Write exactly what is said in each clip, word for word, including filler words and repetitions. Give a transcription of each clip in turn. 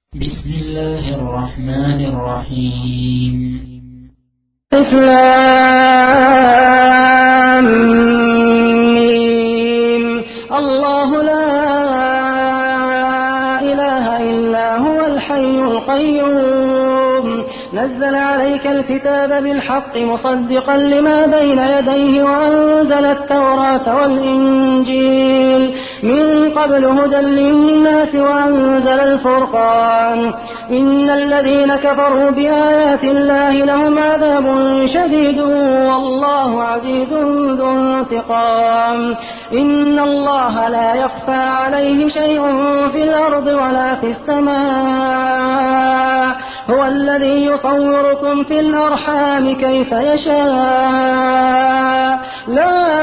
بسم الله الرحمن الرحيم. الإسلام. الله لا إله إلا هو الحي القيوم، نزل عليك الكتاب بالحق مصدقا لما بين يديه وأنزل التوراة والإنجيل من قبل هدى للناس وأنزل الفرقان. إن الذين كفروا بآيات الله لهم عذاب شديد والله عزيز ذو انتقام. إن الله لا يخفى عليه شيء في الأرض ولا في السماء، هو الذي يصوركم في الأرحام كيف يشاء، لا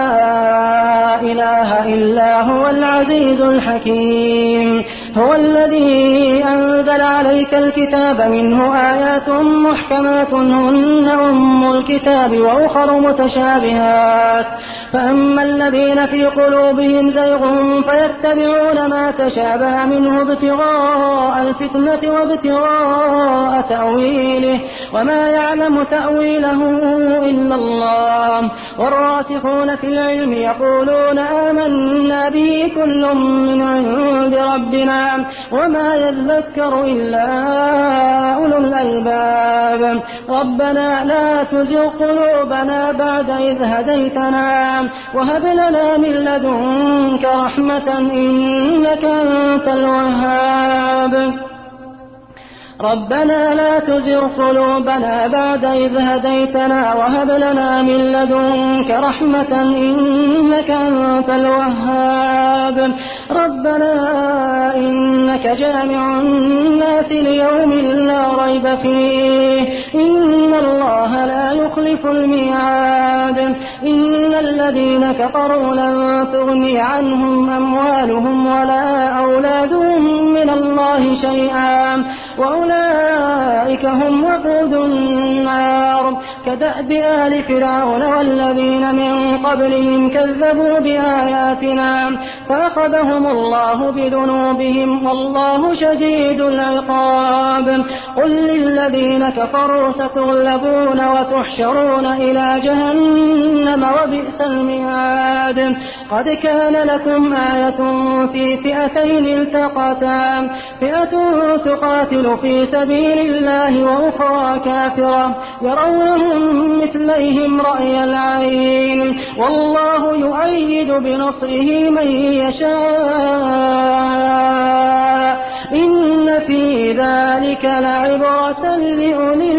إله إلا هو العزيز الحكيم. هو الذي أنزل عليك الكتاب منه آيات محكمات هن أم الكتاب وأخر متشابهات، فأما الذين في قلوبهم زيغ فيتبعون ما تشابه منه ابتغاء الفتنة وابتغاء تأويله وما يعلم تأويله إلا الله، والراسخون في العلم يقولون آمنا به كل من عند ربنا وما يذكر إلا أولو الألباب. ربنا لا تزغ قلوبنا بعد إذ هديتنا وهب لنا من لدنك رحمة إنك أنت الوهاب. ربنا لا تزغ قلوبنا بعد إذ هديتنا وهب لنا من لدنك رحمة إنك أنت الوهاب. ربنا إنك جامع الناس ليوم لا ريب فيه إن الله لا يخلف الميعاد. إن الذين كفروا لن تغني عنهم أموالهم ولا أولادهم من الله شيئا وأولئك هم وقود النار. كدأب آل فرعون والذين من قبلهم كذبوا بآياتنا فأخذهم الله بذنوبهم والله شديد العقاب. قل للذين كفروا ستغلبون وتحشرون إلى جهنم وبئس المهاد. قد كان لكم آية في فئتين التقتا، فئة تقاتل في سبيل الله وأخرى كافرة يرونهم مثليهم رأي العين والله يؤيد بنصره من يشاء. إن في ذلك لعبرة لأولي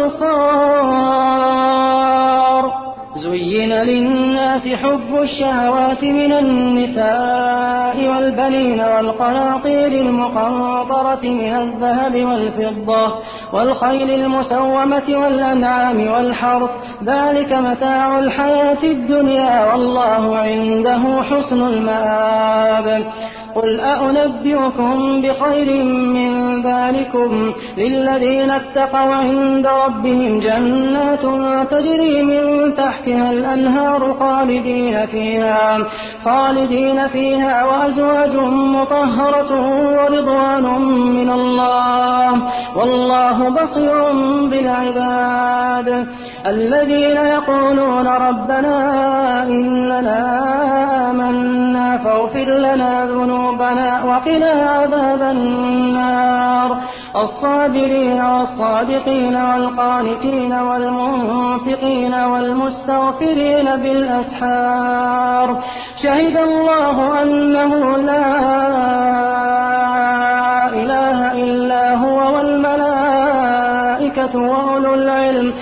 الأبصار. زين للناس حب الشهوات من النساء والبنين والقناطير المقنطرة من الذهب والفضة والخيل المسومة والأنعام والحرث، ذلك متاع الحياة الدنيا والله عنده حسن المآب. قل أنبئكم بخير من ذلكم للذين اتقوا عند ربهم جنات تجري من تحتها الأنهار خالدين فيها خالدين فيها وأزواج مطهرة ورضوان من الله والله بصير بالعباد. الذين يقولون ربنا إننا آمنا فاغفر لنا ذنوبنا وقنا عذاب النار. الصابرين والصادقين والقانتين والمنفقين والمستغفرين بالأسحار. شهد الله أنه لا إله إلا هو والملائكة وأولو العلم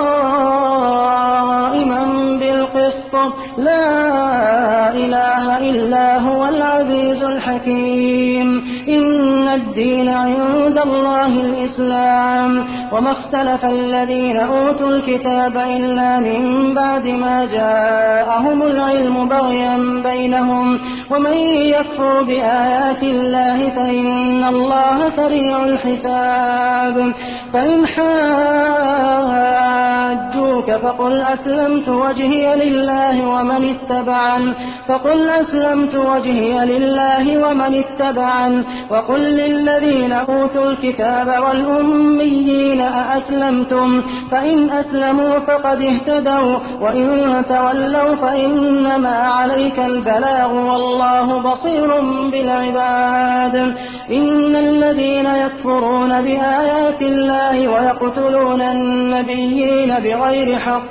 قائما بالقسط لا إله إلا هو العزيز الحكيم. إن الدين عند الله الإسلام وما اختلف الذين أوتوا الكتاب إلا من بعد ما جاءهم العلم بغيا بينهم ومن يكفر بآيات الله فإن الله سريع الحساب. فإن حاجوا يسألوك فقل أسلمت وجهي لله ومن اتبعن فقل أسلمت وجهي لله ومن اتبعن وقل للذين أوتوا الكتاب والأميين أأسلمتم فإن أسلموا فقد اهتدوا وإن تولوا فإنما عليك البلاغ والله بصير بالعباد. إن الذين يكفرون بآيات الله ويقتلون النبيين بغير حق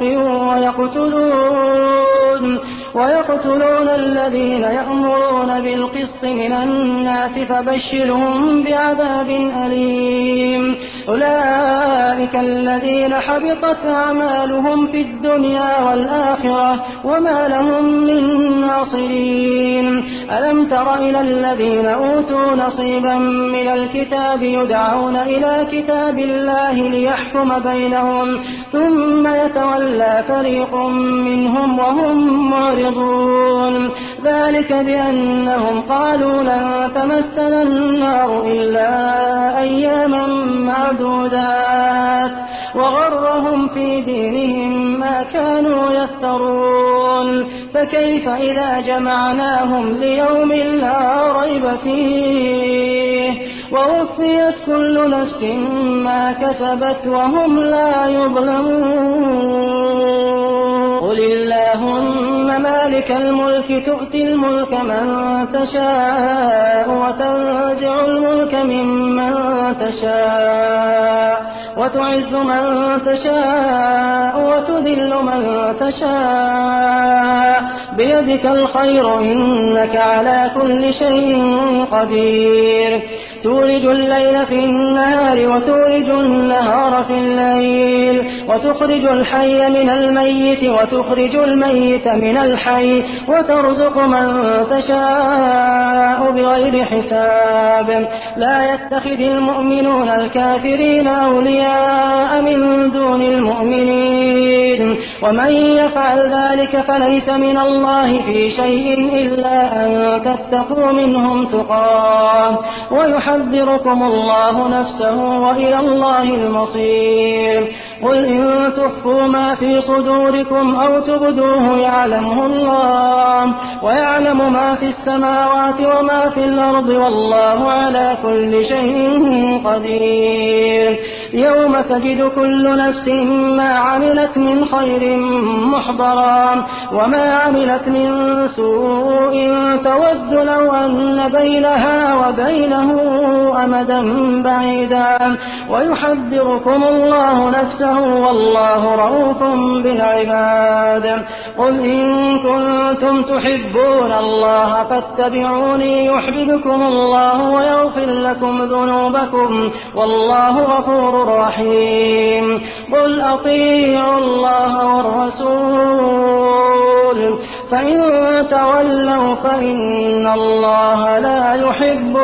ويقتلون ويقتلون الذين يأمرون بالقسط من الناس فبشرهم بعذاب أليم. أولئك الذين حبطت أعمالهم في الدنيا والآخرة وما لهم من ناصرين. ألم تر إلى الذين أوتوا نصيبا من الكتاب يدعون إلى كتاب الله ليحكم بينهم ثم يتولى فريق منهم وهم معرضون. ذلك بأنهم قالوا لن تمسنا النار إلا أياما معدودات وغرهم في دينهم ما كانوا يفترون. فكيف إذا جمعناهم ليوم لا ريب فيه ووفيت كل نفس ما كسبت وهم لا يظلمون. قل اللهم مالك الملك تؤتي الملك من تشاء وتنزع الملك ممن تشاء وتعز من تشاء وتذل من تشاء بيدك الخير إنك على كل شيء قدير. تولج الليل في النهار وتولج النهار في الليل وتخرج الحي من الميت وتخرج الميت من الحي وترزق من تشاء بغير حساب. لا يتخذ المؤمنون الكافرين أولياء من دون المؤمنين ومن يفعل ذلك فليس من الله في شيء إلا أن تتقوا منهم تقاه ويحذركم الله نفسه وإلى الله المصير. قل إن تخفوا ما في صدوركم أو تبدوه يعلمه الله ويعلم ما في السماوات وما في الأرض والله على كل شيء قدير. يوم تجد كل نفس ما عملت من خير محضرا وما عملت من سوء تود لو أن بينها وبينه أمدا بعيدا ويحذركم الله نفسه والله رؤوف بالعباد. قل إن كنتم تحبون الله فاتبعوني يحببكم الله ويغفر لكم ذنوبكم والله غفور رحيم. قل أطيعوا الله والرسول فإن تولوا فإن الله لا يحب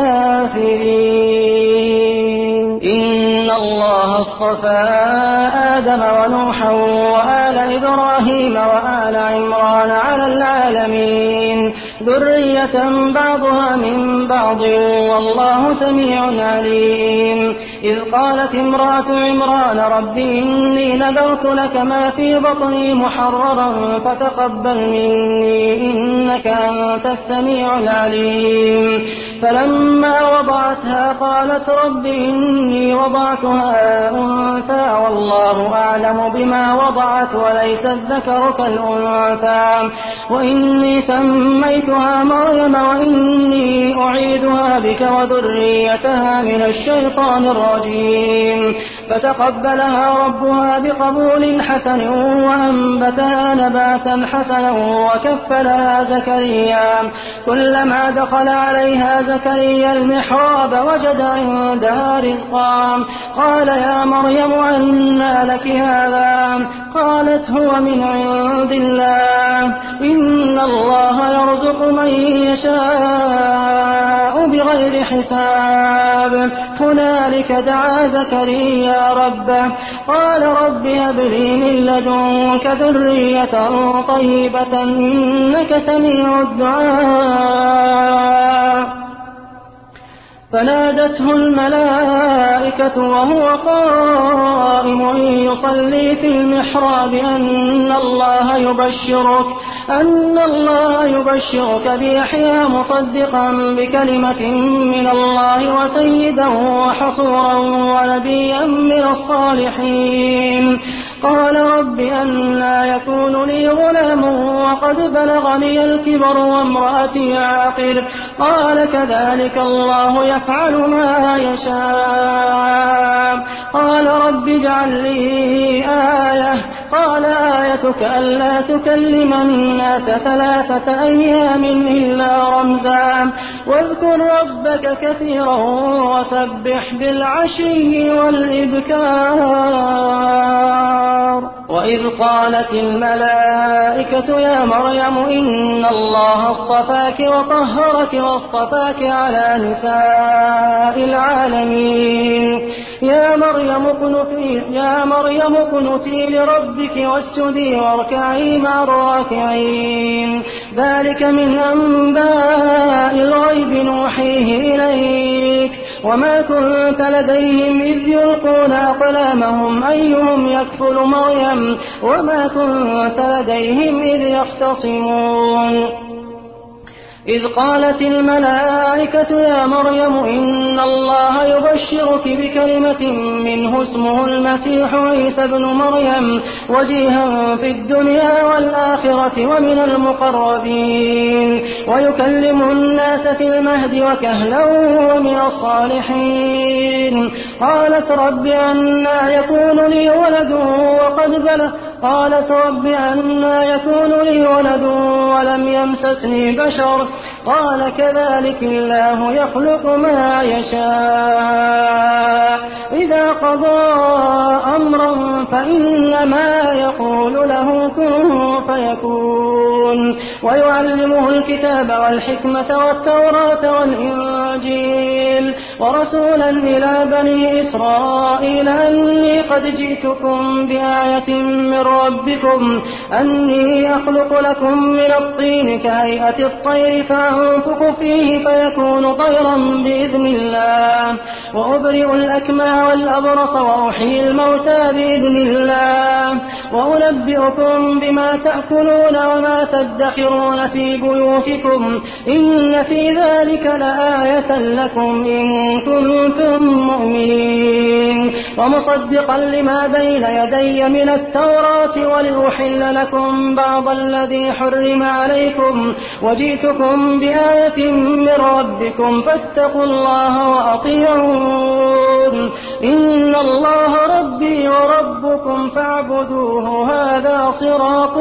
الكافرين. إن الله اصطفى آدم ونوحا وآل إبراهيم وآل عمران على العالمين ذرية بعضها من بعض والله سميع عليم. إذ قالت امرأة عمران رب إني نذرت لك ما في بطني محررا فتقبل مني إنك أنت السميع العليم. فلما وضعتها قالت رب إني وضعتها أنثى والله أعلم بما وضعت وليس الذكر كالأنثى وإني سميتها مريم وإني أعيدها بك وذريتها من الشيطان الرجيم. فتقبلها ربها بقبول حسن وأنبتها نباتا حسنا وكفلها زكريا. كلما دخل عليها زكريا المحراب وجد عندها رزقا قال يا مريم أنى لك هذا؟ قالت هو من عند الله إن الله يرزق من يشاء بغير حساب. هنالك دعا زكريا ربه قال رب هب لي من لدنك ذرية طيبة إنك سميع الدعاء فنادته الملائكة وهو قائم يصلي في المحراب أن الله يبشرك أن الله يبشرك بيحيى مصدقا بكلمة من الله وسيدا وحصورا ونبيا من الصالحين. قال رب أنى يكون لي غلام وقد بلغني الكبر وامرأتي عاقر. قال كذلك الله يفعل ما يشاء. قال رب اجعل لي آية. قال آيتك ألا تكلم الناس ثلاثة أيام إلا رمزا واذكر ربك كثيرا وسبح بالعشي والإبكار. وإذ قالت الملائكة يا مريم إن الله اصطفاك وطهرك واصطفاك على نساء العالمين. يا مريم اقنتي يا مريم اقنتي لربك واسجدي واركعي مع الراكعين. ذلك من أنباء الغيب نوحيه إليك وما كنت لديهم إذ يلقون أقلامهم أيهم يكفل مريم وما كنت لديهم إذ يختصمون. إذ قالت الملائكة يا مريم إن الله يبشرك بكلمة منه اسمه المسيح عيسى ابن مريم وجيها في الدنيا والآخرة ومن المقربين ويكلم الناس في المهد وكهلا ومن الصالحين. قالت رب أنى يكون لي ولد وقد بلغ قالت رب أنى يكون لي ولد ولم يمسسني بشر. قال كذلك الله يخلق ما يشاء. إذا قضى أمرا فإنما يقول له كن فيكون. ويعلمه الكتاب والحكمة والتوراة والإنجيل ورسولا إلى بني إسرائيل أني قد جئتكم بآية من ربكم أني أخلق لكم من الطين كهيئة الطير فأنفخ فيه فيكون طيرا بإذن الله وأبرئ الأكمى والأبرص وأحيي الموتى بإذن الله وأنبئكم بما تأكلون وما تدخرون في بيوتكم إن في ذلك لآية لكم إن كنتم مؤمنين. ومصدقا لما بين يدي من التوراة ولأحل لكم بعض الذي حرم عليكم وجئتكم بآية من ربكم فاتقوا الله وأطيعون. إن الله ربي وربكم فاعبدوه هذا صراط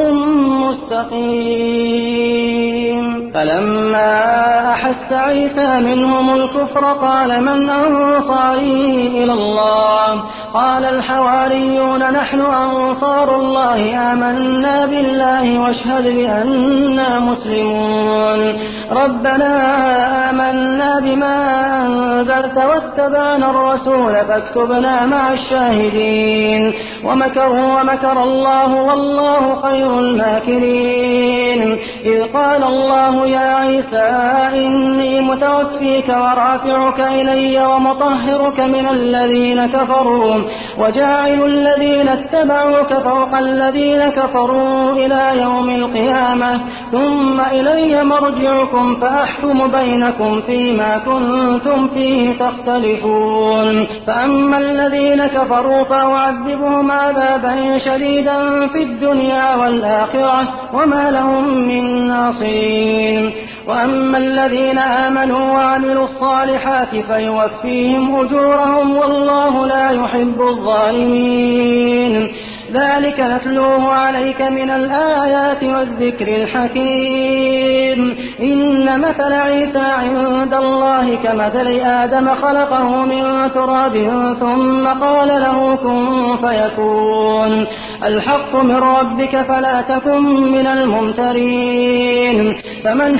مستقيم. فلما أحس عيسى منهم الكفر قال من أنصاري إلى الله؟ قال الحواريون نحن أنصار الله آمنا بالله واشهد بأننا مسلمون. ربنا آمنا بما أنزلت واتبعنا الرسول فاكتبنا مع الشاهدين. ومكروا ومكر الله والله خير الماكرين. إذ قال الله يا عيسى إني متوفيك ورافعك إلي ومطهرك من الذين كفروا وجاعل الذين اتبعوك فوق الذين كفروا إلى يوم القيامة ثم إلي مرجعكم فأحكم بينكم فيما كنتم فيه تختلفون. فأما الذين كفروا فأعذبهم عذابا شديدا في الدنيا والآخرة وما لهم من ناصرين. وأما الذين آمنوا وعملوا الصالحات فيوفيهم أجورهم والله لا يحب الظالمين. ذلك نتلوه عليك من الآيات والذكر الحكيم. إن مثل عيسى عند الله كمثل آدم خلقه من تراب ثم قال له كن فيكون. الحق من ربك فلا تكن من الممترين. فمن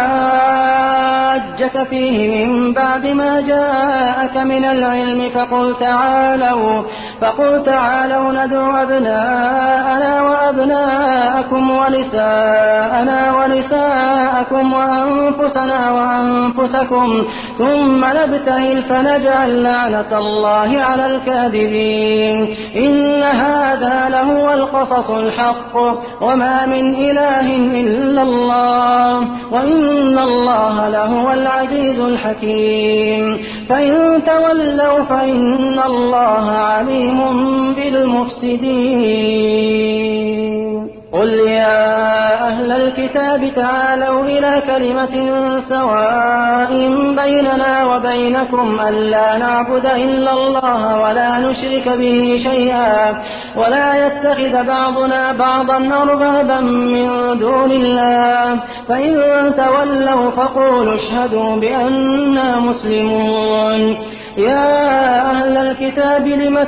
حاجك فيه من بعد ما جاءك من العلم فقل تعالوا فقل تعالوا ندعو أبناءنا وأبناءكم ونساءنا ونساءكم وأنفسنا وأنفسكم ثم نبتهل فنجعل لعنة الله على الكاذبين إن هذا لهو القصص الحق وما من إله إلا الله وإن الله لهو العزيز الحكيم فإن تولوا فإن الله عليم بالمفسدين قل يا أهل الكتاب تعالوا إلى كلمة سواء بيننا وبينكم ألا نعبد إلا الله ولا نشرك به شيئا ولا يتخذ بعضنا بعضا أربابا من دون الله فإن تولوا فقولوا اشهدوا بأننا مسلمون يا أهل الكتاب لم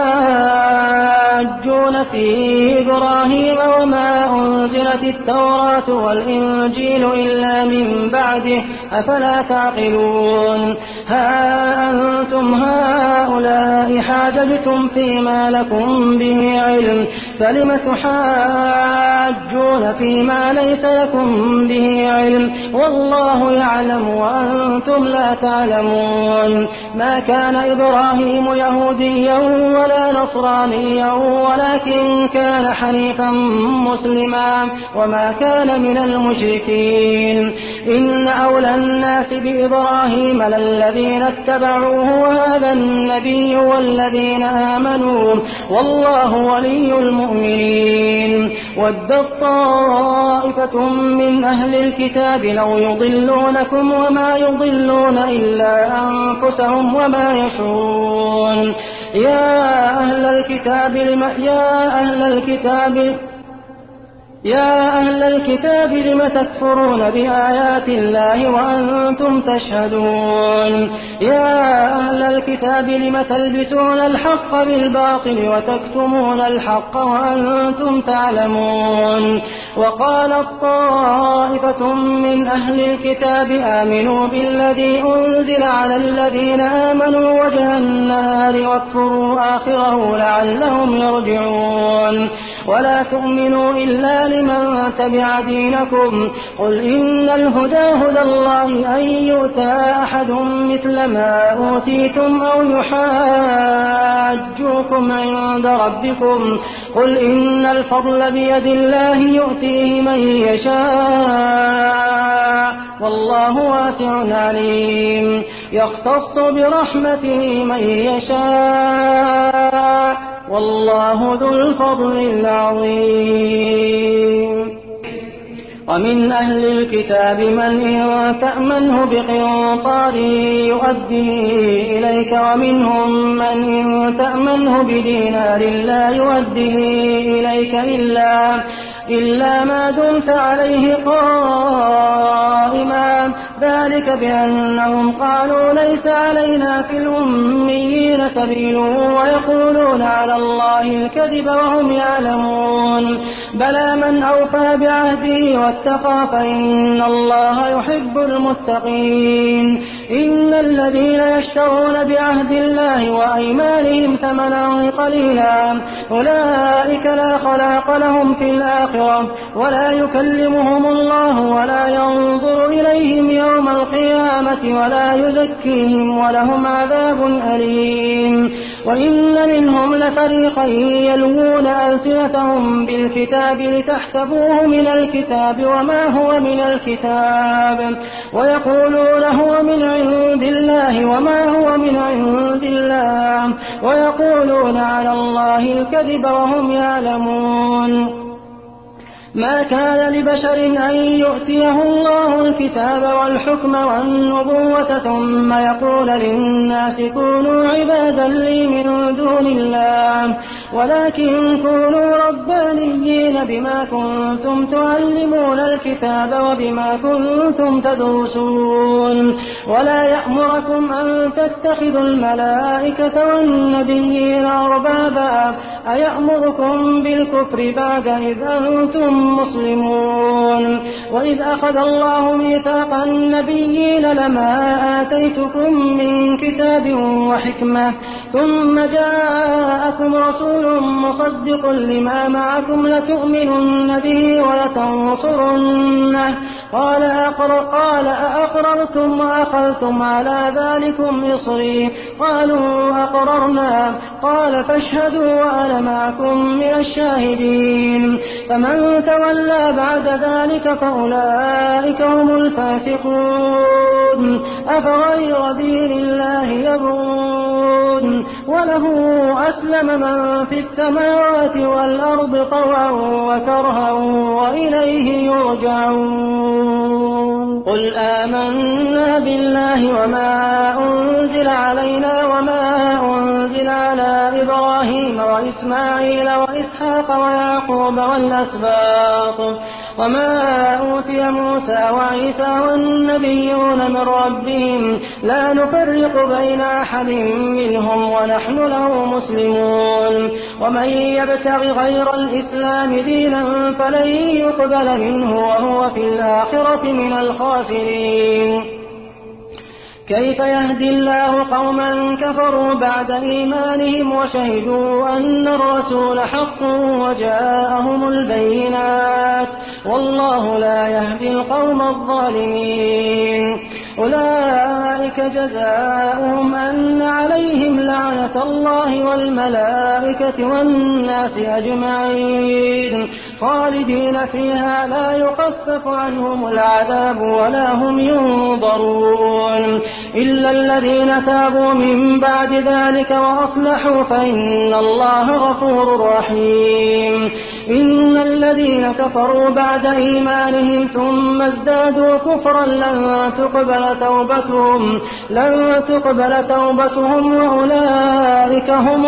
تحاجون في إبراهيم وما أنزلت التوراة والإنجيل إلا من بعده أفلا تعقلون ها أنتم هؤلاء حاججتم فيما لكم به علم فلم تحاجون فيما ليس لكم به علم والله يعلم وأنتم لا تعلمون ما كان إبراهيم يهوديا ولا نصرانيا ولكن كان حنيفا مسلما وما كان من المشركين إن أولى الناس بإبراهيم للذين اتبعوه وهذا النبي والذين آمنوا والله ولي المؤمنين ود طائفة من أهل الكتاب لو يضلونكم وما يضلون إلا أنفسهم وما يشعرون يا أهل الكتاب لم يا أهل الكتاب يا أهل الكتاب لم تكفرون بآيات الله وأنتم تشهدون يا أهل الكتاب لم تلبسون الحق بالباطل وتكتمون الحق وأنتم تعلمون وقالت طائفة من أهل الكتاب آمنوا بالذي أنزل على الذين آمنوا وجه النهار واكفروا آخره لعلهم يرجعون ولا تؤمنوا إلا لمن تبع دينكم قل إن الهدى هدى الله أن يؤتى أحد مثل ما أوتيتم أو يحاجوكم عند ربكم قل إن الفضل بيد الله يؤتيه من يشاء والله واسع عليم يختص برحمته من يشاء والله ذو الفضل العظيم ومن أهل الكتاب من إن تأمنه بقنطار يؤديه إليك ومنهم من إن تأمنه بدينار لا يؤديه إليك إلا إلا ما دمت عليه قائما ذلك بأنهم قالوا ليس علينا في الأميين سبيل ويقولون على الله الكذب وهم يعلمون بلى من أوفى بعهده واتقى فإن الله يحب المتقين إن الذين يشترون بعهد الله وأيمانهم ثمنا قليلا أولئك لا خلاق لهم في الآخرة ولا يكلمهم الله ولا ينظر إليهم يوم القيامة ولا يزكيهم ولهم عذاب أليم وإن منهم لفريقا يلوون ألسنتهم بالكتاب لتحسبوه من الكتاب وما هو من الكتاب ويقولون هو من عند الله وما هو من عند الله ويقولون على الله الكذب وهم يعلمون ما كان لبشر أن يؤتيه الله الكتاب والحكم والنبوة ثم يقول للناس كونوا عبادا لي من دون الله ولكن كونوا ربانيين بما كنتم تعلمون الكتاب وبما كنتم تدرسون ولا يأمركم أن تتخذوا الملائكة والنبيين أربابا أيأمركم بالكفر بعد إذ أنتم مسلمون وإذ أخذ الله ميثاق النبيين لما آتيتكم من كتاب وحكمة ثم جاءكم رسول مصدق لما معكم لتؤمنن به ولتنصرنه قال أقر قال أأقررتم وأخذتم على ذلكم إصري قالوا أقررنا قال فاشهدوا وأنا معكم من الشاهدين فمن تولى بعد ذلك فأولئك هم الفاسقون أفغير دين الله يبغون وله أسلم من في السماوات والأرض طوعا وكرها وإليه يرجعون قل آمنا بالله وما أنزل علينا وما أنزل على إبراهيم وإسماعيل وإسحاق ويعقوب والأسباط وما أوتي موسى وعيسى والنبيون من ربهم لا نفرق بين أحد منهم ونحن له مسلمون ومن يبتغ غير الإسلام دينا فلن يقبل منه وهو في الآخرة من الخاسرين كيف يهدي الله قوما كفروا بعد إيمانهم وشهدوا أن الرسول حق وجاءهم البينات والله لا يهدي القوم الظالمين أولئك جزاؤهم أن عليهم لعنة الله والملائكة والناس أجمعين خالدين فيها لا يخفف عنهم العذاب ولا هم ينظرون إلا الذين تابوا من بعد ذلك وأصلحوا فإن الله غفور رحيم إن الذين كفروا بعد إيمانهم ثم ازدادوا كفرا لن تقبل توبتهم لن تقبل توبتهم وأولئك هم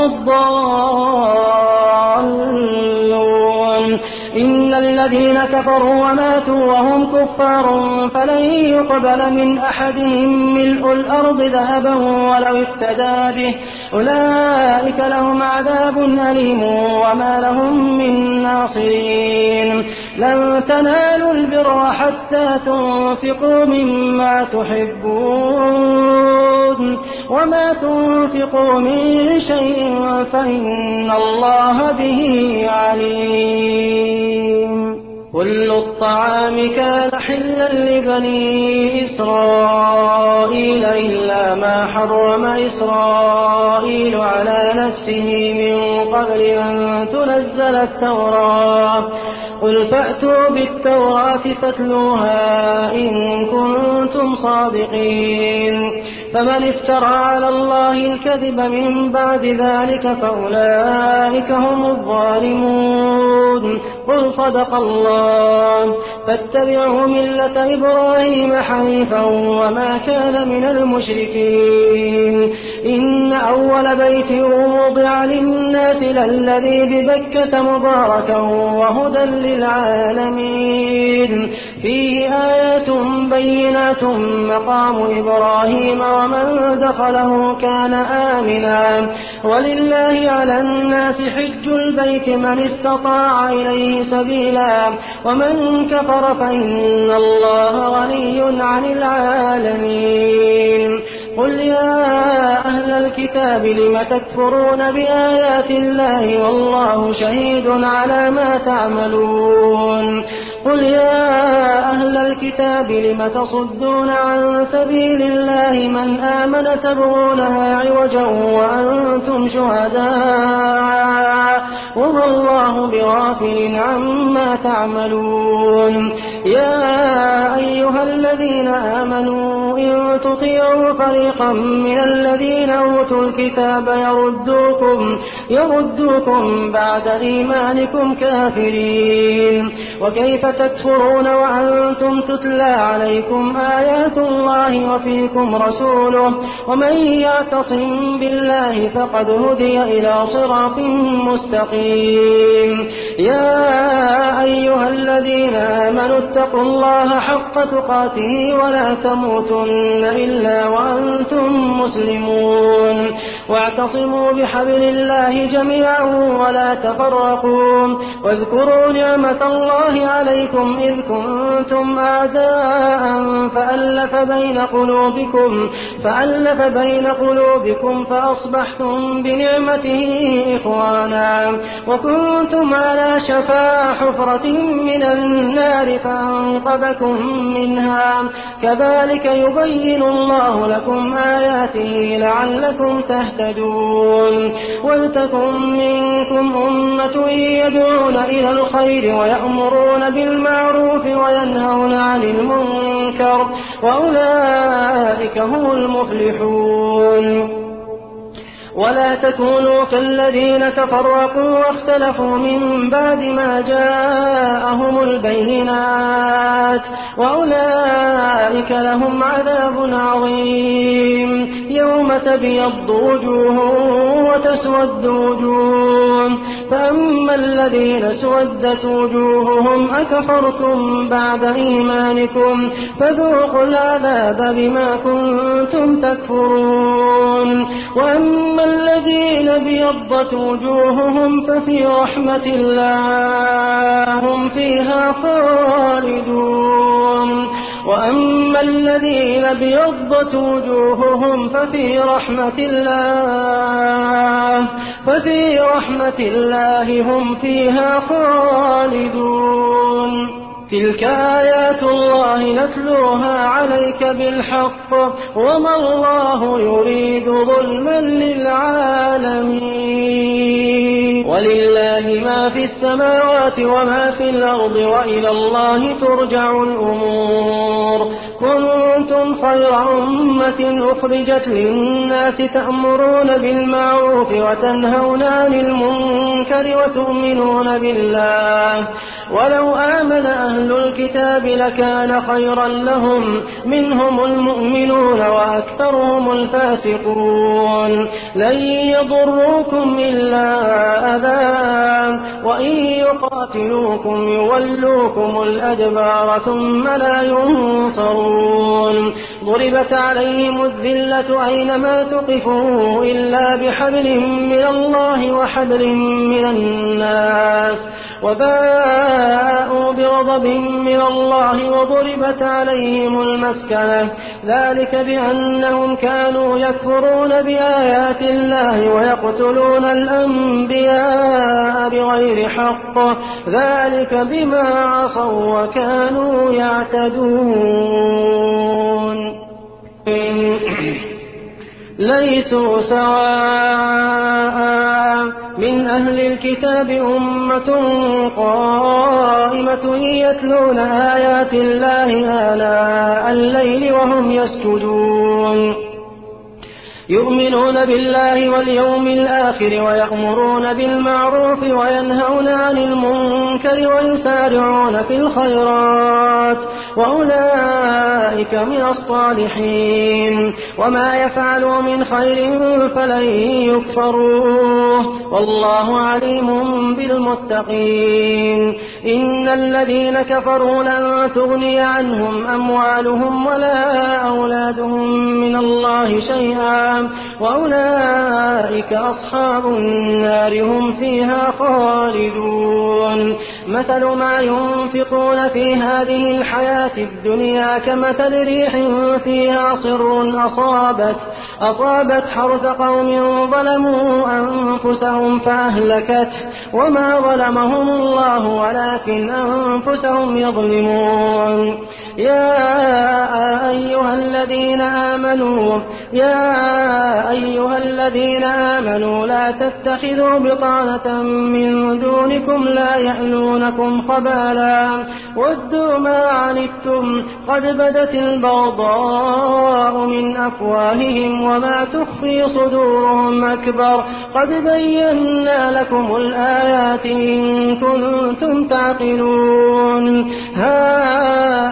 الضالون إن الذين كفروا وماتوا وهم كفار فلن يقبل من أحدهم ملء الأرض ذهبا ولو افتدى به أولئك لهم عذاب أليم وما لهم من ناصرين لن تنالوا البر حتى تنفقوا مما تحبون وما تنفقوا من شيء فإن الله به عليم كل الطعام كان حلا لبني إسرائيل إلا ما حرم إسرائيل على نفسه من قبل أن تنزل التوراة قل فأتوا بالتوراة فاتلوها إن كنتم صادقين فمن افترى على الله الكذب من بعد ذلك فأولئك هم الظالمون قل صدق الله فاتبعوا ملة إبراهيم حنيفا وما كان من المشركين إن أول بيت وضع للناس للذي ببكة مباركا وهدى للعالمين فيه آيات بينات مقام إبراهيم ومن دخله كان آمنا ولله على الناس حج البيت من استطاع إليه سبيلا ومن كفر فإن الله غني عن العالمين قل يا أهل الكتاب لم تكفرون بآيات الله والله شهيد على ما تعملون قل يا أهل الكتاب لم تصدون عن سبيل الله من آمن تبغونها عوجا وأنتم شهداء وما الله بغافل عما تعملون يا أيها الذين آمنوا إن تطيعوا فريقا من الذين أوتوا الكتاب يردوكم, يردوكم بعد إيمانكم كافرين وكيف تكفرون وأنتم تتلى عليكم آيات الله وفيكم رسوله ومن يعتصم بالله فقد هدي إلى صراط مستقيم يا أيها الذين آمنوا اتقوا الله حق تقاته ولا تموتن تموتن إلا وأنتم مسلمون واعتصموا بحبل الله جميعا ولا تفرقوا واذكروا نعمة الله عليكم إذ كنتم أعداء فألف بين قلوبكم فألف بين قلوبكم فأصبحتم بنعمته إخوانا وكنتم على شفا حفرة من النار فأنقذكم منها كذلك يبين الله لكم آياته لعلكم تهتدون ولتكن منكم أمة يدعون إلى الخير ويأمرون بالمعروف وينهون عن المنكر وأولئك هم المفلحون ولا تكونوا كالذين تفرقوا واختلفوا من بعد ما جاءهم البينات وأولئك لهم عذاب عظيم يوم تبيض وجوه وتسود وجوه فأما الذين سودت وجوههم أكفرتم بعد إيمانكم فذوقوا العذاب بما كنتم تكفرون وأما الذين بيضت وجوههم ففي رحمة الله هم فيها خالدون وأما الذين بيضت وجوههم ففي رحمة الله ففي رحمة الله هم فيها خالدون تلك آيات الله نتلوها عليك بالحق وما الله يريد ظلما للعالمين ولله ما في السماوات وما في الأرض وإلى الله ترجع الأمور كنتم خير أمة أخرجت للناس تأمرون بالمعروف وتنهون عن المنكر وتؤمنون بالله ولو آمن أهل الكتاب لكان خيرا لهم منهم المؤمنون وأكثرهم الفاسقون لن يضروكم إلا أذى وإن يقاتلوكم يولوكم الأدبار ثم لا ينصرون ضربت عليهم الذلة أينما تقفوا إلا بحبل من الله وحبل من الناس وباءوا بغضب من الله وضربت عليهم المسكنة ذلك بأنهم كانوا يكفرون بآيات الله ويقتلون الأنبياء بغير حق ذلك بما عصوا وكانوا يعتدون ليسوا سواء من أهل الكتاب أمة قائمة يتلون آيات الله آلاء الليل وهم يسجدون يؤمنون بالله واليوم الآخر ويأمرون بالمعروف وينهون عن المنكر ويسارعون في الخيرات وأولئك من الصالحين وما يفعلوا من خير فلن يكفروه والله عليم بالمتقين إن الذين كفروا لن تغني عنهم أموالهم ولا أولادهم من الله شيئا وأولئك أصحاب النار هم فيها خالدون مثل ما ينفقون في هذه الحياة الدنيا كمثل ريح فيها صر أصابت أصابت حرث قوم ظلموا أنفسهم فأهلكته وما ظلمهم الله ولكن أنفسهم يظلمون يا أيها الذين آمنوا يا أيها الذين آمنوا لا تتخذوا بطانة من دونكم لا يألونكم خبالا ودوا ما عنتم قد بدت البغضاء من أفواههم وما تخفي صدورهم أكبر قد بينا لكم الآيات إن كنتم تعقلون ها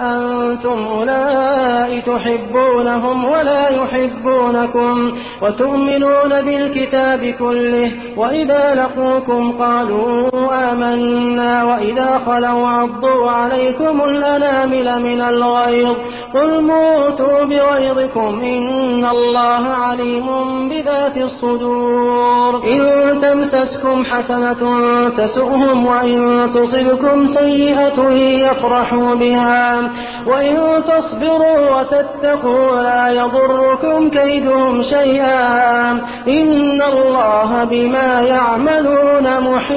أنتم أولئك تحبونهم ولا يحبونكم وتؤمنون بالكتاب كله وإذا لقوكم قالوا آمنا وإذا خلوا عضوا عليكم الأنامل من الغيظ قل موتوا بغيظكم إن الله عليم بذات الصدور إن تمسسكم حسنة تسؤهم وإن تصبكم سيئة يفرحوا بها وإن تصبروا وتتقوا لا يضركم كيدهم شيئا إن الله بما يعملون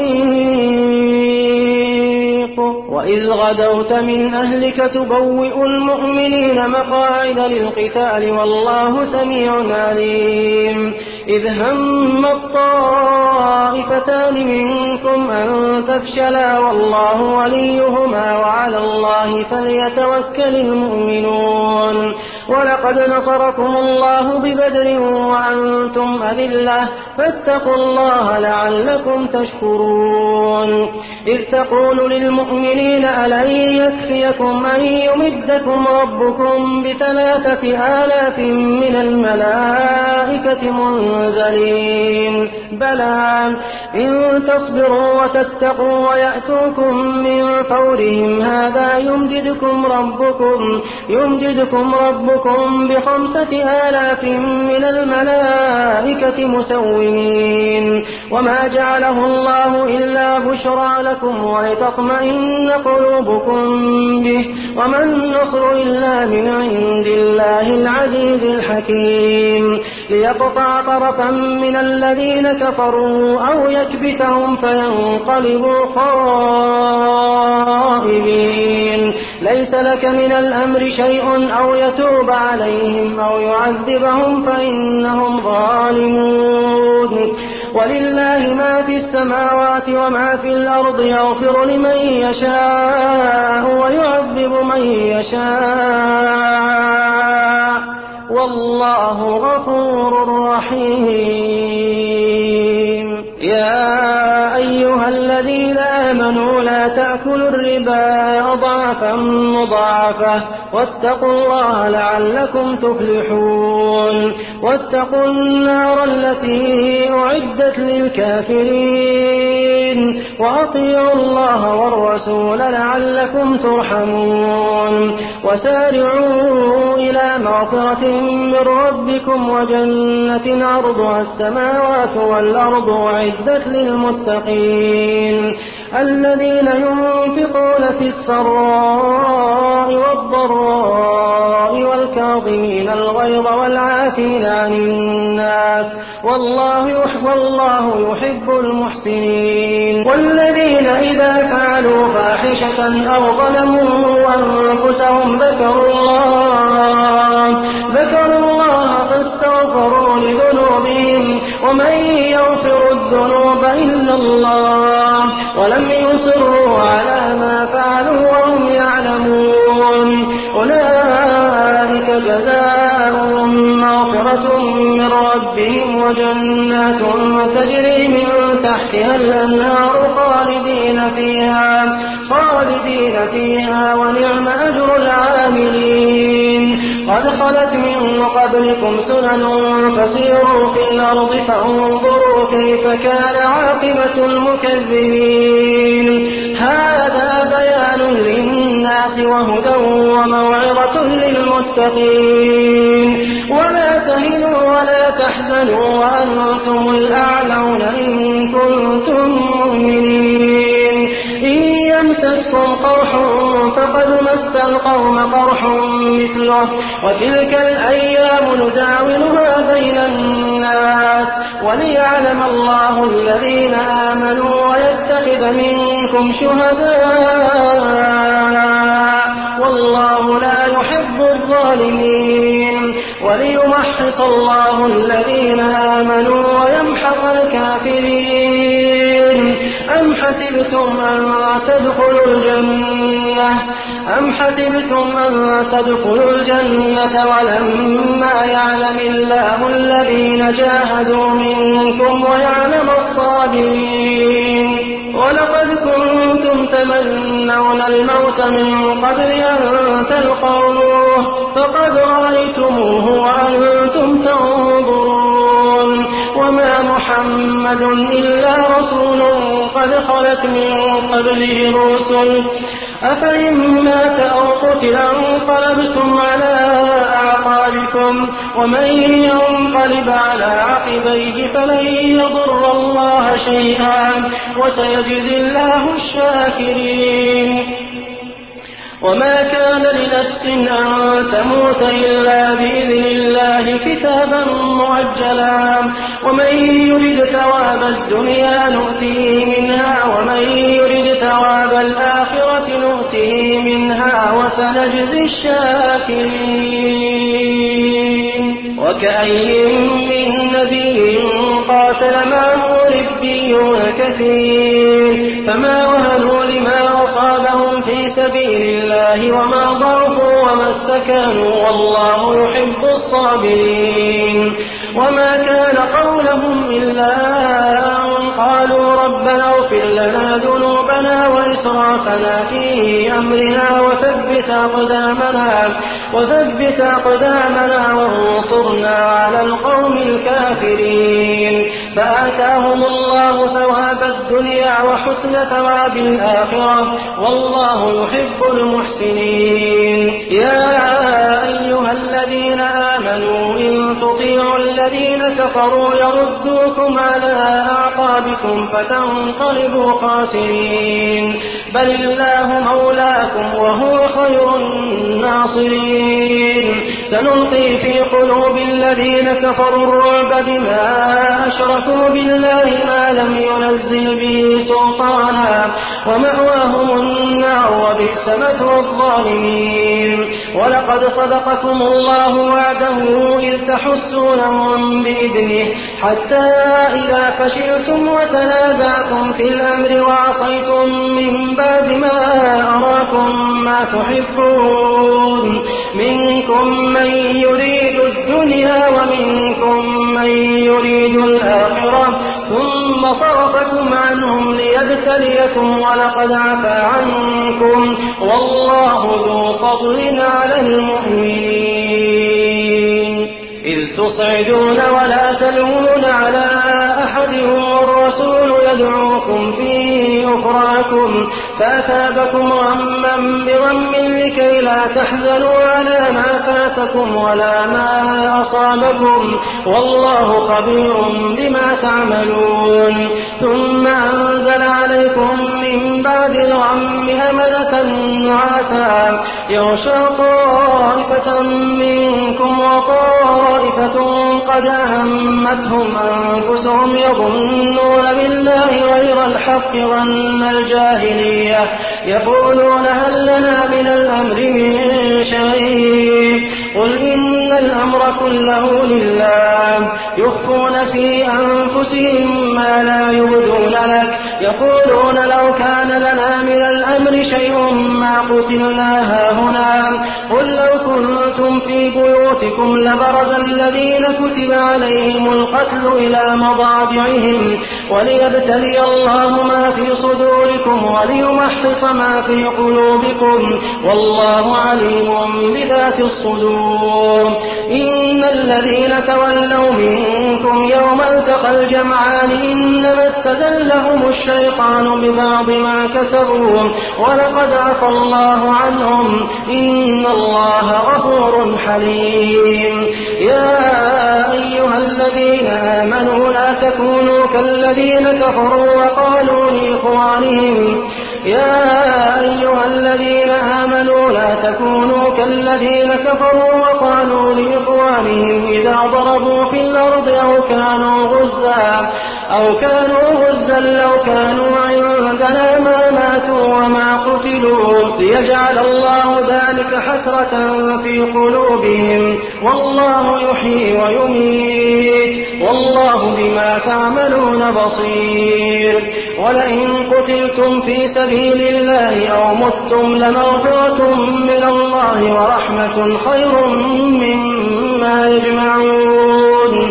محيط وإذ غدوت من أهلك تبوئ المؤمنين مقاعد للقتال والله سميع عليم إذ هم الطائفتان منكم أن تفشلا والله وليهما وعلى الله فليتوكل المؤمنون ولقد نصركم الله ببدر وأنتم أذلة فاتقوا الله لعلكم تشكرون إذ تقول للمؤمنين ألن يكفيكم أن يمدكم ربكم بثلاثة آلاف من الملائكة منزلين بلى إن تصبروا وتتقوا ويأتوكم من فورهم هذا يمددكم ربكم يمددكم ربكم بخمسة آلاف من الملائكة مسومين وما جعله الله إلا بشرى لكم ولتطمئن قلوبكم به وما النصر إلا من عند الله العزيز الحكيم ليقطع طرفا من الذين كفروا أو يكبتهم فينقلبوا خائبين ليس لك من الأمر شيء أو يتوب عليهم أو يعذبهم فإنهم ظالمون ولله ما في السماوات وما في الأرض يغفر لمن يشاء ويعذب من يشاء والله غفور رحيم يا أيها الذين آمنوا لا تأكلوا الربا أضعافا مضاعفة واتقوا الله لعلكم تفلحون واتقوا النار التي أعدت للكافرين وأطيعوا الله والرسول لعلكم ترحمون وسارعوا إلى مغفرة من ربكم وجنة عرضها السماوات والأرض أعدت للمتقين الذين ينفقون في السراء والضراء والكاظمين الغيظ والعافين عن الناس والله يحب, والله يحب المحسنين والذين إذا فعلوا فاحشة أو ظلموا أنفسهم ذكروا الله ذكروا الله فاستغفروا لذنوبهم ومن يغفر الذنوب إلا الله ولم يصروا على ما فعلوا وهم يعلمون أولئك جزاؤهم مغفرة من ربهم وجنات تجري من تحتها الأنهار خالدين فيها خالدين فيها ونعم أجر العاملين قد خلت من قبلكم سنن فسيروا في الأرض فانظروا كيف كان عاقبة المكذبين هذا بيان للناس وهدى وموعظة للمتقين ولا تهنوا ولا تحزنوا وأنتم الأعلون إن كنتم مؤمنين إن يمسسكم قرح فقد مس القوم قرح مثله وتلك الأيام نداولها بين الناس وليعلم الله الذين آمنوا ويتخذ منكم شهداء والله لا يحب الظالمين وليمحص الله الذين آمنوا ويمحق الكافرين أم حسبتم أن تدخلوا الجنة أم حسبتم أن تدخلوا الجنة ولما يعلم الله الذين جاهدوا منكم ويعلم الصابرين ولقد كنتم تتمنون الموت من قبل أن تلقوه فقد رأيتموه وأنتم تنظرون وما محمد إلا رسول قد خلت من قبله الرسل أفإن مات أو قتل انقلبتم على أعقابكم ومن ينقلب على عقبيه فلن يضر الله شيئا وسيجزي الله الشاكرين وما كان لنفس أن تموت إلا بإذن الله كتابا مؤجلا ومن يرد ثواب الدنيا نؤتيه منها ومن يرد ثواب الآخرة نؤتيه منها وسنجزي الشاكرين وكأي من نبي قاتل معه ربيون كثير فما وهنوا لما أصابهم في سبيل الله وما ضعفوا وما استكانوا والله يحب الصابرين وما كان قولهم إلا أن قالوا ربنا اغفر لنا ذنوبنا وإسرافنا في أمرنا وثبت أقدامنا وثبت أقدامنا وانصرنا على القوم الكافرين فآتاهم الله ثواب الدنيا وحسن ثواب الآخرة والله يحب المحسنين يا أيها الذين آمنوا إن تطيعوا الذين كفروا يردوكم على أعقابكم فتنقلبوا خاسرين بل الله مولاكم وهو خير الناصرين سنلقي في قلوب الذين كفروا الرعب بما أشركوا بالله ما لم ينزل به سلطانا ومأواهم النار وبئس مثوى الظالمين ولقد صدقكم الله وعده إذ تحسونهم بإذنه حتى إذا فشلتم وتنازعتم في الأمر وعصيتم من بعد ما أراكم ما تحبون منكم من يريد الدنيا ومنكم من يريد الآخرة ثم صرفكم عنهم ليبتليكم ولقد عفا عنكم والله ذو فضل على المؤمنين إذ تصعدون ولا تلوون على أحد والرسول يدعوكم في أخراكم فأثابكم غما بغم لكي لا تحزنوا على ما فاتكم ولا ما أصابكم والله خبير بما تعملون ثم أنزل عليكم من بعد الغم أمنة نعاسا يغشى طائفة منكم وطائفة قد أهمتهم أنفسهم يظنون بالله غير الحق ظن الجاهلية يقولون هل لنا من الأمر من شيء قل إن الأمر كله لله يخفون في أنفسهم ما لا يبدون لك يقولون لو كان لنا من الأمر شيء ما قتلنا هاهنا قل لو كنتم في بيوتكم لبرز الذين كتب عليهم القتل إلى مضاجعهم وليبتلي الله ما في صدوركم وليمحص ما في قلوبكم والله عليم بذات الصدور إن الذين تولوا منكم يوم التقى الجمعان إنما استزلهم الشيطان ببعض ما كسبوا ولقد عفى الله عنهم إن الله غفور حليم يا أيها الذين آمنوا لا تكونوا كالذين كفروا وقالوا لإخوانهم يا أيها الذين آمنوا لا تكونوا كالذين كفروا وقالوا لإخوانهم إذا ضربوا في الأرض أو كانوا غزا أو كانوا غزا لو كانوا عندنا ما ماتوا وما قتلوا ليجعل الله ذلك حسرة في قلوبهم والله يحيي ويميت والله بما تعملون بصير ولئن قتلتم في سبيل الله أو متم لمغفرة من الله ورحمة خير مما يجمعون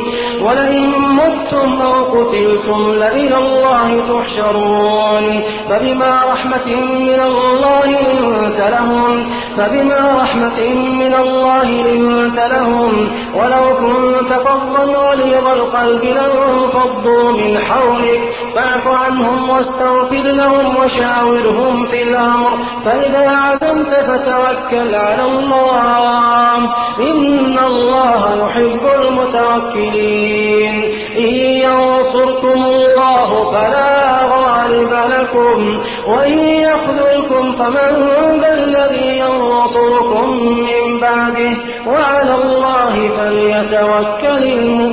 ولئن متم أو قتلتم لإلى الله تحشرون فبما رحمة من الله لنت لهم فبما رحمة من الله لنت لهم ولو كنت فظا غليظ القلب لانفضوا من حولك فاعف عنهم واستغفر لهم وشاورهم في الأمر فإذا عزمت فتوكل على الله إن الله يحب المتوكلين إن ينصركم الله فلا غالب لكم وإن يخذلكم فمن ذا الذي ينصركم من بعده وعلى الله فليتوكل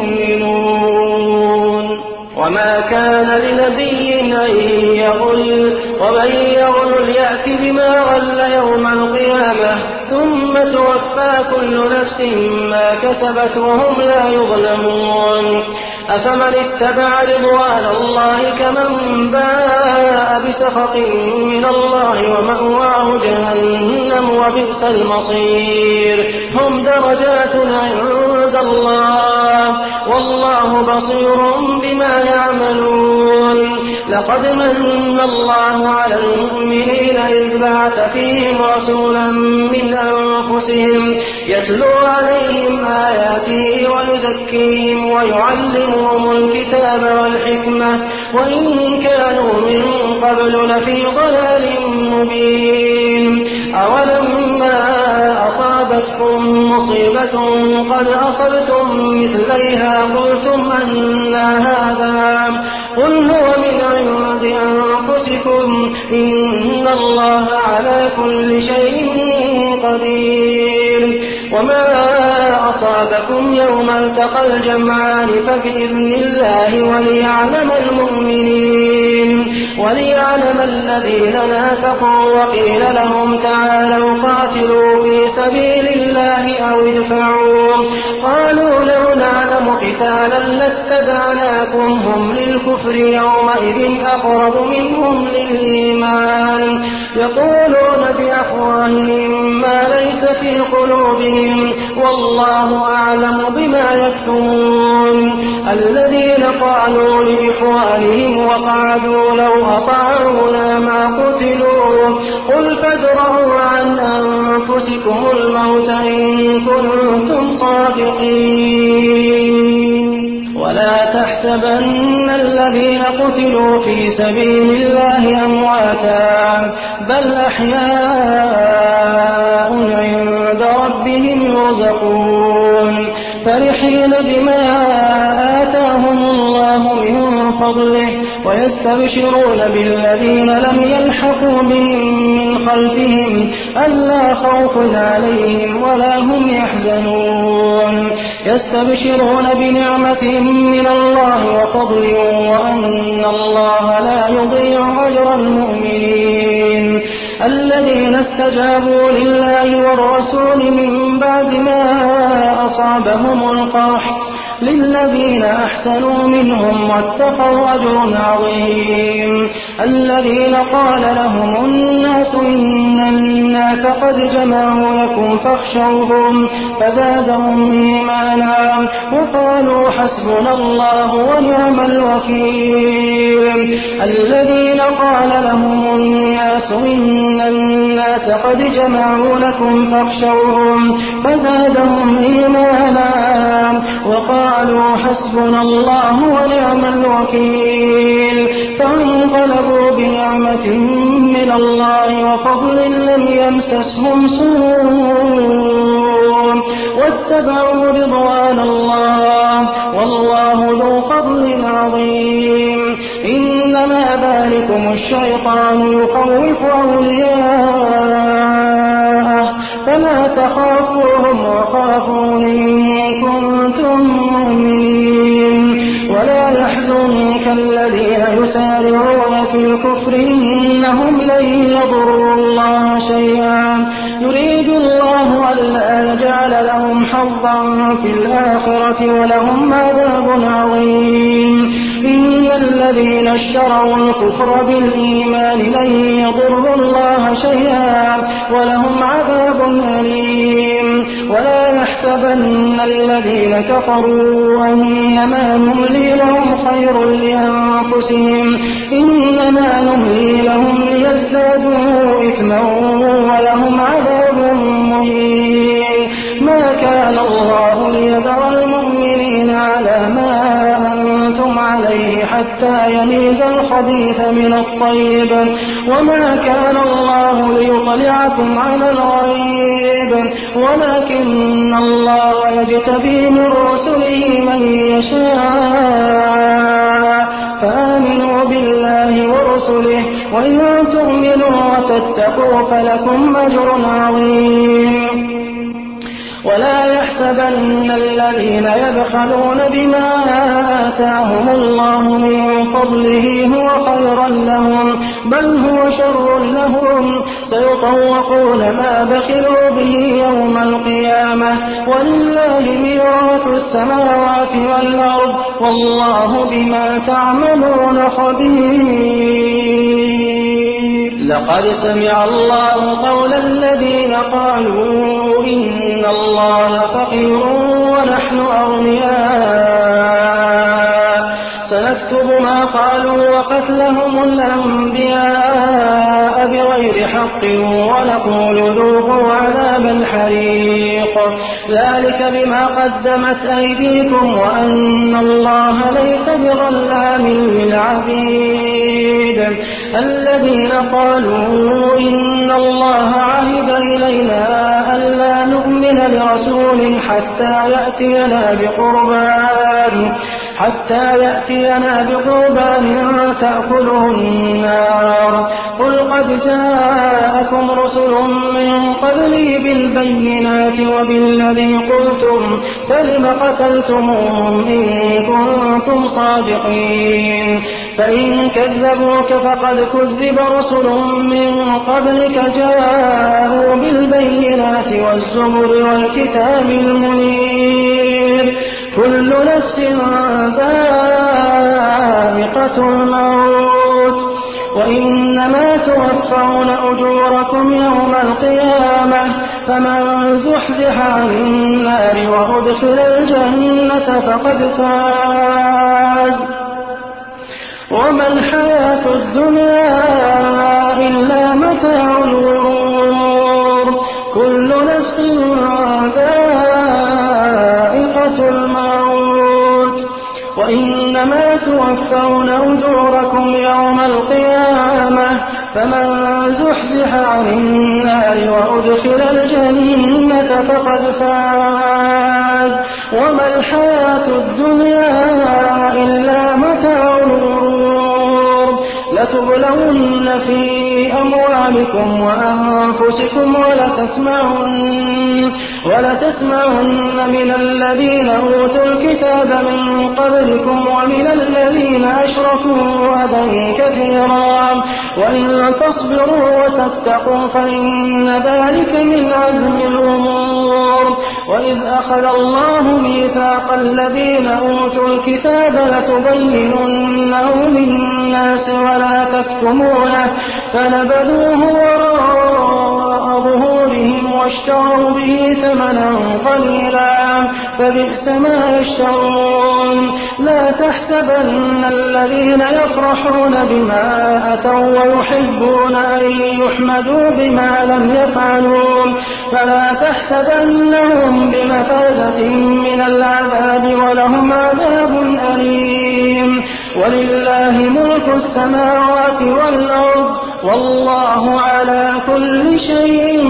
المؤمنون وما كان لنبي أن يغل ومن يغل يأت بما غل يوم القيامة ثم توفى كل نفس ما كسبت وهم لا يظلمون أفمن اتبع رضوان الله كمن باء بسخط من الله ومأواه جهنم وبئس المصير هم درجات عند الله والله بصير بما يعملون لقد من الله على المؤمنين إذ بعث فيهم رسولا من أنفسهم يتلو عليهم آياته ويزكيهم ويعلمهم الكتاب والحكمة وإن كانوا من قبل لفي ضلال مبين أولما أصابتكم مصيبة قد أصبتم مثليها قلتم أنى هذا قل هو من عند أنفسكم إن الله على كل شيء قدير وما أصابكم يوم التقى الجمعان فبإذن الله وليعلم المؤمنين وليعلم الذين نافقوا وقيل لهم تعالوا قاتلوا في سبيل الله أو ادفعوا قالوا لو نعلم قتالا لاتبعناكم هم للكفر يومئذ أقرب منهم للإيمان يقولون بأفواههم ما ليس في قلوبهم والله أعلم بما يكتمون الذين قالوا لإخوانهم وقعدوا لو أطاعونا ما قتلوا قل فادرءوا عن أنفسكم الموت إن كنتم صادقين ولا تحسبن الذين قتلوا في سبيل الله أمواتا بل أحياء عند ربهم يرزقون فرحين بما آتاهم الله من فضله ويستبشرون بالذين لم يلحقوا بهم من خلفهم ألا خوف عليهم ولا هم يحزنون يستبشرون بنعمة من الله وفضل وأن الله لا يضيع أجر المؤمنين الذين استجابوا لله والرسول من بعد ما أصابهم القرح للذين أحسنوا منهم واتقوا أجر عظيم الذين قال لهم الناس إن الناس قد جمعوا لكم فاخشوهم فزادهم إيمانا وقالوا حسبنا الله ونعم الوكيل الذين قال لهم الناس إن الناس قد جمعوا لكم فاخشوهم فزادهم إيمانا وقالوا حسبنا الله ونعم الوكيل فانقلبوا بنعمة من الله وفضل لم يمسسهم سوء واتبعوا رضوان الله والله ذو فضل عظيم إنما ذلكم الشيطان يخوف أولياءه فلا تخافوهم وخافون إن كنتم مؤمنين ولا يحزنك الذين يسارعون في الكفر إنهم لن يضروا الله شيئا يريد الله ألا يجعل لهم حظا في الآخرة ولهم عذاب عظيم إن الذين اشتروا الكفر بالإيمان لن يضروا الله شيئا ولهم عذاب أليم ولا يحزنك يحسبن الذين كفروا أنما نملي لهم خير لأنفسهم إنما نملي لهم ليزدادوا إثما ولهم عذاب مهين ما كان الله ليذر المؤمنين على ما أنتم عليه حتى يميز الخبيث من الطيب وما كان الله ليطلعكم على الغيب ولكن الله يجتبي من رسله من يشاء فآمنوا بالله ورسله وإن تؤمنوا وتتقوا فلكم أجر عظيم ولا يحسبن الذين يبخلون بما آتاهم الله من فضله هو خيرا لهم بل هو شر لهم سيطوقون ما بخلوا به يوم القيامة ولله ميراث السماوات والأرض والله بما تعملون خبير لقد سمع الله قول الذين قالوا إن الله فقير ونحن أغنياء سنكتب ما قالوا وقتلهم الأنبياء بغير حق ونقول ذوقوا عذاب الحريق ذلك بما قدمت أيديكم وأن الله ليس بظلام للعبيد الذين قالوا إن الله عهد إلينا ألا نؤمن لرسول حتى يأتينا بقربان حتى يأتينا بقربان تأكله النار قل قد جاءكم رسل من قبلي بالبينات وبالذي قلتم فلم قتلتموهم إن كنتم صادقين فإن كذبوك فقد كذب رسل من قبلك جاءوا بالبينات والزبر والكتاب المنير كل نفس ذائقة الموت وإنما توفون أجوركم يوم القيامة فمن زحزح عن النار وأدخل الجنة فقد فاز وما الحياة الدنيا إلا متاع الغرور كل نفس ذائقة الموت وإنما توفون أجوركم يوم القيامة فمن زحزح عن النار وأدخل الجنة فقد فاز وما الحياة الدنيا إلا متاع الغرور لتبلون في أموالكم وأنفسكم ولتسمعن ولتسمعن من الذين أوتوا الكتاب من قبلكم ومن الذين أشركوا أذى كثيرا وإن تصبروا وتتقوا فإن ذلك من عزم الأمور وإذ أخذ الله ميثاق الذين أوتوا الكتاب لتبيننه للناس ولا تكتمونه فنبذوه وراء ظهورهم واشتروا به ثمنا قليلا فبئس ما يشترون لا تحسبن الذين يفرحون بما أتوا ويحبون أن يحمدوا بما لم يفعلوا فلا تحسبنهم بمفازة من العذاب ولهم عذاب أليم ولله ملك السماوات والأرض والله على كل شيء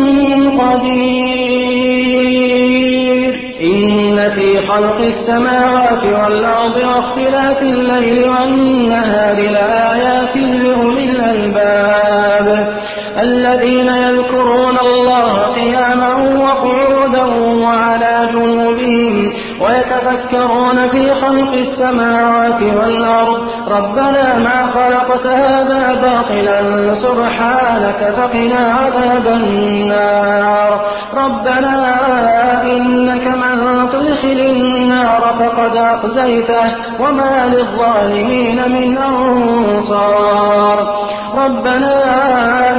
قدير إن في خلق السماوات والأرض واختلاف الليل والنهار لآيات لأولي الألباب الذين يذكرون الله قياما وقعودا وعلى جنوبهم ويتفكرون في خلق السماوات والأرض ربنا ما خلقت هذا باطلا سبحانك فقنا عذاب النار ربنا إنك من تدخل النار فقد أخزيته وما للظالمين من أنصار ربنا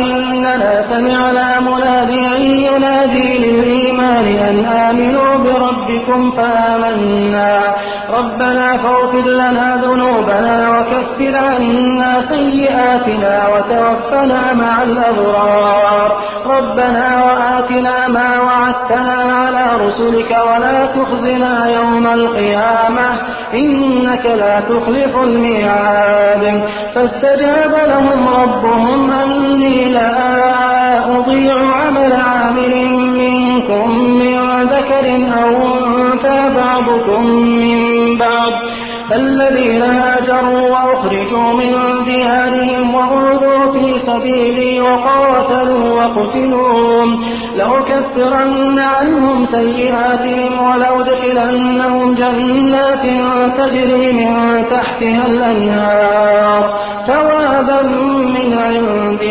إننا سمعنا مناديا ينادي للإيمان أن آمنوا بربنا ربكم فآمنا ربنا فاغفر لنا ذنوبنا وكفر عنا سيئاتنا وتوفنا مع الأبرار ربنا وآتنا ما وعدتنا على رسلك ولا تخزنا يوم القيامة إنك لا تخلف الميعاد فاستجاب لهم ربهم أني لا أضيع عمل عامل منكم من ذكر أو أنثى بعضكم من بعض فالذين هاجروا وأخرجوا من ديارهم وأوذوا في سبيلي وقاتلوا وقتلوا لأكفرن عنهم سيئاتهم ولأدخلنهم جنات تجري من تحتها الأنهار ثوابا من عند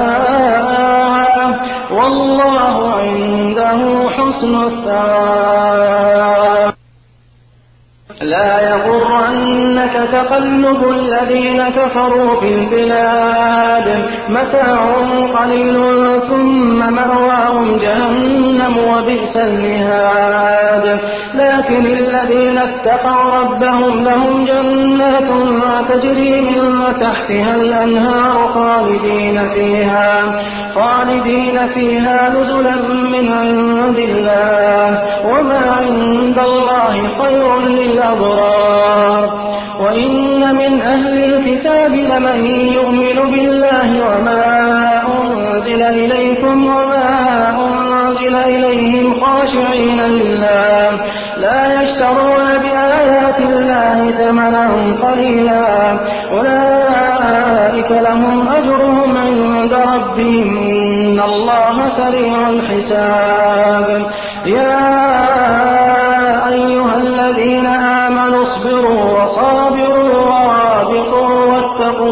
الله والله عنده حسن الثواب لا يغرنك تقلب الذين كفروا في البلاد متاع قليل ثم مأواهم جهنم وبئس المهاد لكن الذين اتقوا ربهم لهم جنات تجري من تحتها الأنهار خالدين فيها خالدين فيها نزلا من عند الله وما عند الله خير للأبرار وإن من أهل الكتاب لمن يؤمن بالله وما أنزل إليكم وما أنزل إليهم خاشعين لله لا يشترون بآيات الله ثمنا قليلا أولئك لهم أجرهم عند ربهم إن الله سريع الحساب يا أيها الذين آمنوا اصبروا وصابروا ورابطوا واتقوا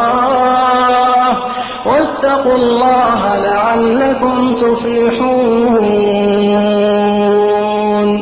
الله واتقوا الله لعلكم تفلحون